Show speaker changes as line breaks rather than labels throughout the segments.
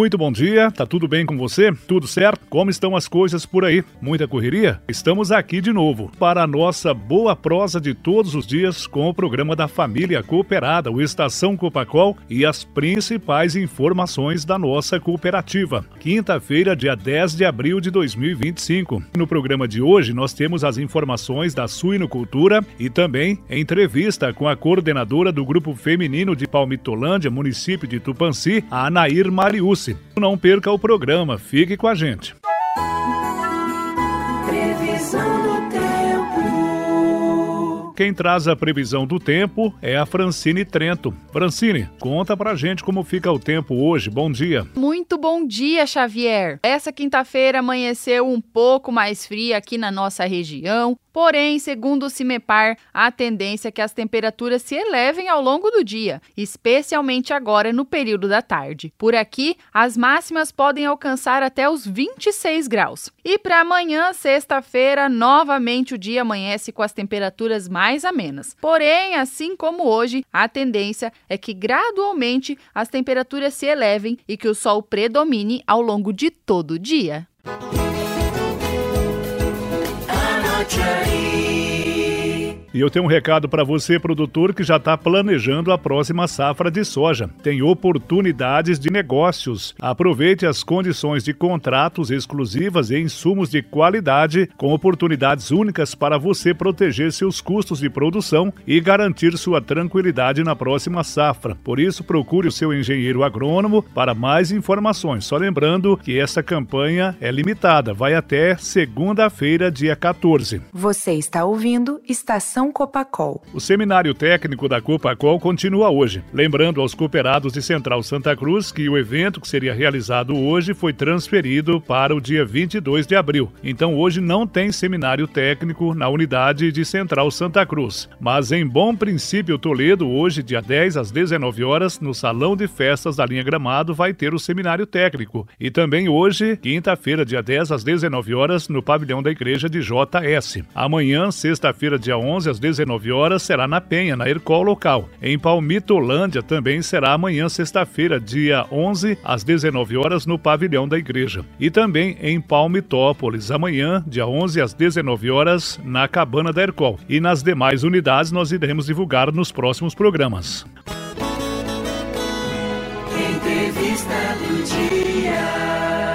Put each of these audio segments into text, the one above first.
Muito bom dia, tá tudo bem com você? Tudo certo? Como estão as coisas por aí? Muita correria? Estamos aqui de novo para a nossa boa prosa de todos os dias com o programa da Família Cooperada, o Estação Copacol e as principais informações da nossa cooperativa. Quinta-feira, dia 10 de abril de 2025. No programa de hoje nós temos as informações da suinocultura e também entrevista com a coordenadora do Grupo Feminino de Palmitolândia, município de Tupãssi, a Anair Mariucci. Não perca o programa, fique com a gente.
Previsão do tempo.
Quem traz a previsão do tempo é a Francine Trento. Francine, conta pra gente como fica o tempo hoje. Bom dia.
Muito bom dia, Xavier. Essa quinta-feira amanheceu um pouco mais fria aqui na nossa região. Porém, segundo o CIMEPAR, a tendência é que as temperaturas se elevem ao longo do dia, especialmente agora no período da tarde. Por aqui, as máximas podem alcançar até os 26 graus. E para amanhã, sexta-feira, novamente o dia amanhece com as temperaturas mais amenas. Porém, assim como hoje, a tendência é que gradualmente as temperaturas se elevem e que o sol predomine ao longo de todo o dia.
E eu tenho um recado para você, produtor, que já está planejando a próxima safra de soja. Tem oportunidades de negócios. Aproveite as condições de contratos exclusivas e insumos de qualidade, com oportunidades únicas para você proteger seus custos de produção e garantir sua tranquilidade na próxima safra. Por isso, procure o seu engenheiro agrônomo para mais informações. Só lembrando que essa campanha é limitada, vai até segunda-feira, dia 14.
Você está ouvindo Estação Copacol.
O seminário técnico da Copacol continua hoje. Lembrando aos cooperados de Central Santa Cruz que o evento que seria realizado hoje foi transferido para o dia 22 de abril. Então hoje não tem seminário técnico na unidade de Central Santa Cruz. Mas em Bom Princípio Toledo, hoje, dia 10 às 19 horas, no Salão de Festas da Linha Gramado, vai ter o seminário técnico. E também hoje, quinta-feira, dia 10 às 19 horas, no pavilhão da Igreja de JS. Amanhã, sexta-feira, dia 11 às 19 horas, será na Penha, na Ercol local. Em Palmitolândia também será amanhã, sexta-feira, dia 11 às 19 horas, no pavilhão da Igreja. E também em Palmitópolis, amanhã, dia 11 às 19 horas, na Cabana da Ercol. E nas demais unidades nós iremos divulgar nos próximos programas.
Entrevista do dia.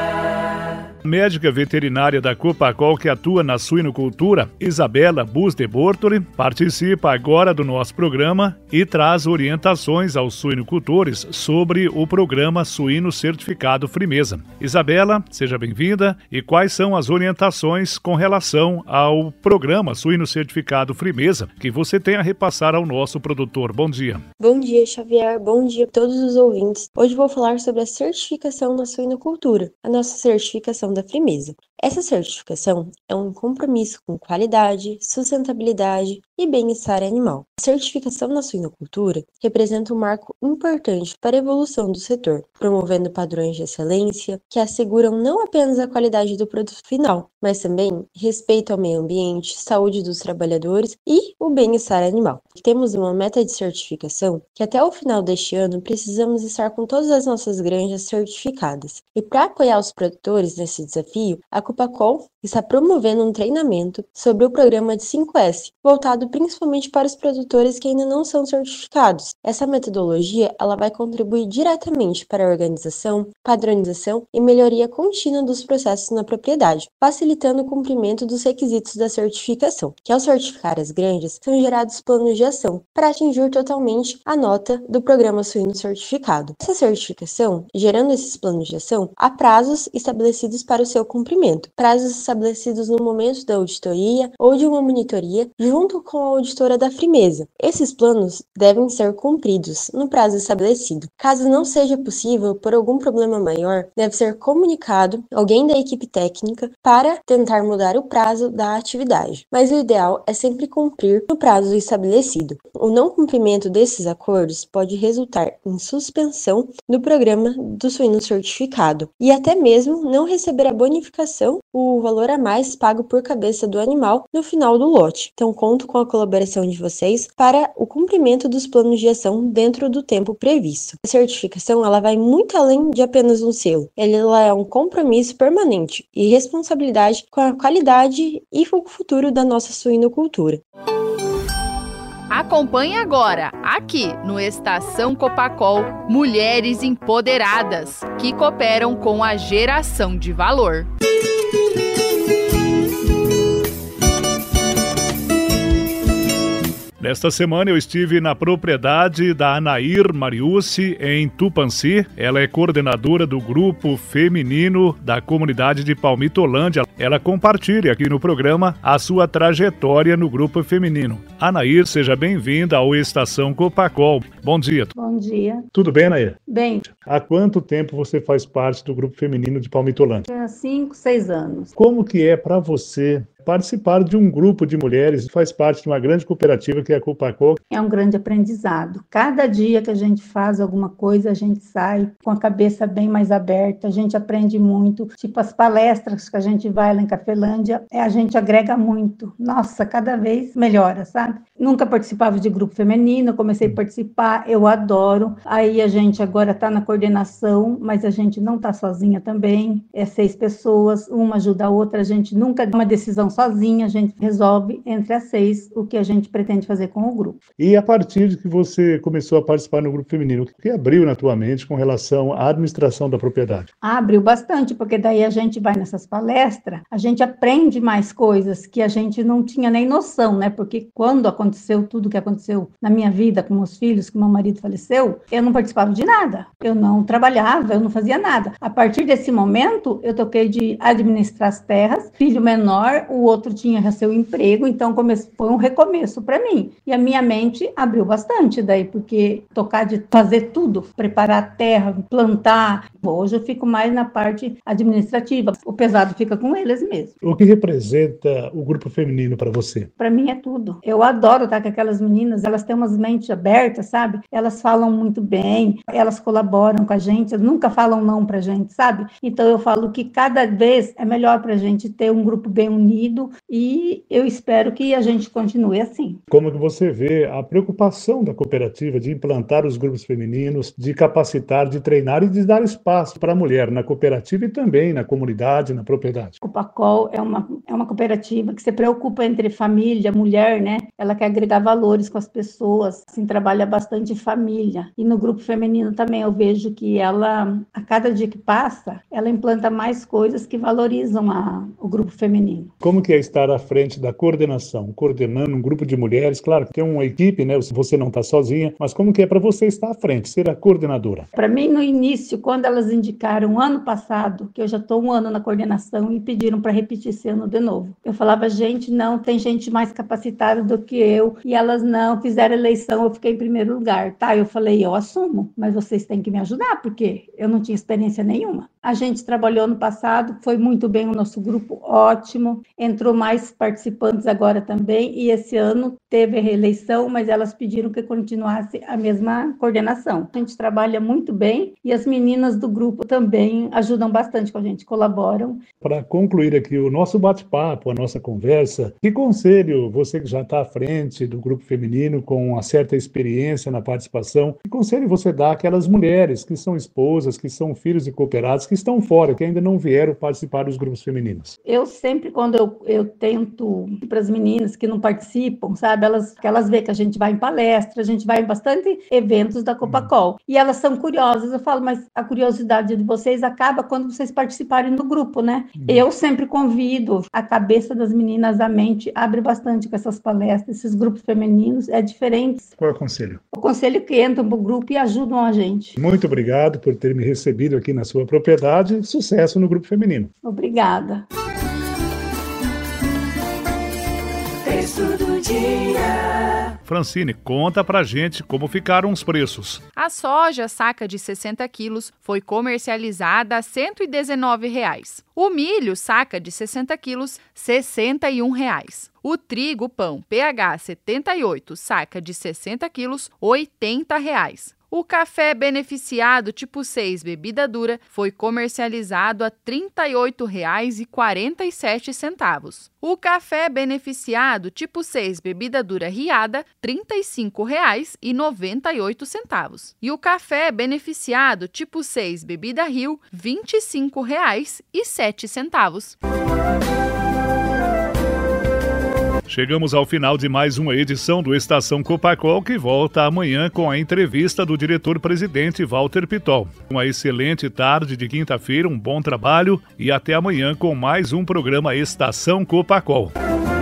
Médica veterinária da Copacol que atua na suinocultura, Isabela Bus de Bortoli, participa agora do nosso programa e traz orientações aos suinocultores sobre o programa Suíno Certificado Frimeza. Isabela, seja bem-vinda. E quais são as orientações com relação ao programa Suíno Certificado Frimeza que você tem a repassar ao nosso produtor? Bom dia.
Bom dia, Xavier. Bom dia a todos os ouvintes. Hoje vou falar sobre a certificação na suinocultura, a nossa certificação da Frimeza. Essa certificação é um compromisso com qualidade, sustentabilidade e bem-estar animal. A certificação na suinocultura representa um marco importante para a evolução do setor, promovendo padrões de excelência que asseguram não apenas a qualidade do produto final, mas também respeito ao meio ambiente, saúde dos trabalhadores e o bem-estar animal. Temos uma meta de certificação que até o final deste ano precisamos estar com todas as nossas granjas certificadas. E para apoiar os produtores nesse desafio, a Copacol está promovendo um treinamento sobre o programa de 5S, voltado principalmente para os produtores que ainda não são certificados. Essa metodologia ela vai contribuir diretamente para a organização, padronização e melhoria contínua dos processos na propriedade, facilitando o cumprimento dos requisitos da certificação, que ao certificar as granjas, são gerados planos de ação para atingir totalmente a nota do programa suíno certificado. Essa certificação, gerando esses planos de ação, há prazos estabelecidos para o seu cumprimento, prazos estabelecidos no momento da auditoria ou de uma monitoria junto com a auditora da Frimeza. Esses planos devem ser cumpridos no prazo estabelecido. Caso não seja possível, por algum problema maior, deve ser comunicado alguém da equipe técnica para tentar mudar o prazo da atividade. Mas o ideal é sempre cumprir no prazo estabelecido. O não cumprimento desses acordos pode resultar em suspensão do programa do suíno certificado e até mesmo não receber a bonificação certificação o valor a mais pago por cabeça do animal no final do lote. Então, conto com a colaboração de vocês para o cumprimento dos planos de ação dentro do tempo previsto. A certificação ela vai muito além de apenas um selo. Ela é um compromisso permanente e responsabilidade com a qualidade e o futuro da nossa suinocultura.
Acompanhe agora, aqui no Estação Copacol, Mulheres Empoderadas, que cooperam com a geração de valor.
Nesta semana eu estive na propriedade da Anair Mariucci, em Tupanci. Ela é coordenadora do grupo feminino da comunidade de Palmitolândia. Ela compartilha aqui no programa a sua trajetória no grupo feminino. Anair, seja bem-vinda ao Estação Copacol. Bom dia.
Bom dia.
Tudo bem, Anair?
Bem.
Há quanto tempo você faz parte do grupo feminino de Palmitolândia?
Há 5, 6 anos.
Como que é para você participar de um grupo de mulheres, faz parte de uma grande cooperativa que é a Copacol?
É um grande aprendizado. Cada dia que a gente faz alguma coisa, a gente sai com a cabeça bem mais aberta, a gente aprende muito. Tipo, as palestras que a gente vai lá em Cafelândia, a gente agrega muito. Nossa, cada vez melhora, sabe? Nunca participava de grupo feminino, comecei a participar, eu adoro. Aí a gente agora está na coordenação, mas a gente não está sozinha também. É 6 pessoas, uma ajuda a outra, a gente nunca dá uma decisão sozinha, a gente resolve entre as 6 o que a gente pretende fazer com o grupo.
E a partir de que você começou a participar no grupo feminino, o que abriu na tua mente com relação à administração da propriedade?
Abriu bastante, porque daí a gente vai nessas palestras, a gente aprende mais coisas que a gente não tinha nem noção, né? Porque quando aconteceu tudo que aconteceu na minha vida, com meus filhos, que meu marido faleceu, eu não participava de nada, eu não trabalhava, eu não fazia nada. A partir desse momento, eu toquei de administrar as terras, filho menor, o outro tinha seu emprego, então foi um recomeço para mim. E a minha mente abriu bastante daí, porque tocar de fazer tudo, preparar a terra, plantar. Hoje eu fico mais na parte administrativa, o pesado fica com eles mesmo.
O que representa o grupo feminino para você?
Para mim é tudo. Eu adoro estar com aquelas meninas, elas têm umas mentes abertas, sabe? Elas falam muito bem, elas colaboram com a gente, elas nunca falam não pra gente, sabe? Então eu falo que cada vez é melhor pra gente ter um grupo bem unido, e eu espero que a gente continue assim.
Como que você vê a preocupação da cooperativa de implantar os grupos femininos, de capacitar, de treinar e de dar espaço para a mulher na cooperativa e também na comunidade, na propriedade?
Copacol é uma cooperativa que se preocupa entre família, mulher, né? Ela quer agregar valores com as pessoas, assim, trabalha bastante família. E no grupo feminino também eu vejo que ela, a cada dia que passa, ela implanta mais coisas que valorizam o grupo feminino.
Como que é estar à frente da coordenação, coordenando um grupo de mulheres? Claro que tem uma equipe, né? Você não está sozinha, mas como que é para você estar à frente, ser a coordenadora?
Para mim, no início, quando elas indicaram ano passado, que eu já estou 1 ano na coordenação, e pediram para repetir esse ano de novo. Eu falava, gente, não, tem gente mais capacitada do que eu, e elas não fizeram eleição, eu fiquei em primeiro lugar, tá? Eu falei, eu assumo, mas vocês têm que me ajudar, porque eu não tinha experiência nenhuma. A gente trabalhou no passado, foi muito bem o nosso grupo, ótimo, entrou mais participantes agora também, e esse ano teve a reeleição, mas elas pediram que continuasse a mesma coordenação. A gente trabalha muito bem, e as meninas do grupo também ajudam bastante com a gente, colaboram.
Para concluir aqui o nosso bate-papo, a nossa conversa, que conselho, você que já está à frente do grupo feminino, com uma certa experiência na participação, que conselho você dá àquelas mulheres que são esposas, que são filhos de cooperados, que estão fora, que ainda não vieram participar dos grupos femininos?
Eu sempre, quando eu tento para as meninas que não participam, sabe, elas veem que a gente vai em palestra, a gente vai em bastante eventos da Copacol, e elas são curiosas. Eu falo, mas a curiosidade de vocês acaba quando vocês participarem do grupo, né? Eu sempre convido, a cabeça das meninas, a mente abre bastante com essas palestras, esses grupos femininos, é diferente.
Qual é o conselho?
O conselho que entram pro grupo e ajudam a gente.
Muito obrigado por ter me recebido aqui na sua propriedade. Sucesso no grupo feminino.
Obrigada.
Texto do dia.
Francine, conta pra gente como ficaram os preços.
A soja saca de 60 quilos foi comercializada a R$ 119. O milho saca de 60 quilos, R$ 61. O trigo pão PH 78 saca de 60 quilos, R$ 80. O café beneficiado tipo 6 bebida dura foi comercializado a R$ 38,47. O café beneficiado tipo 6 bebida dura riada, R$ 35,98. E o café beneficiado tipo 6 bebida Rio, R$ 25,07.
Chegamos ao final de mais uma edição do Estação Copacol, que volta amanhã com a entrevista do diretor-presidente Walter Pitol. Uma excelente tarde de quinta-feira, um bom trabalho e até amanhã com mais um programa Estação Copacol.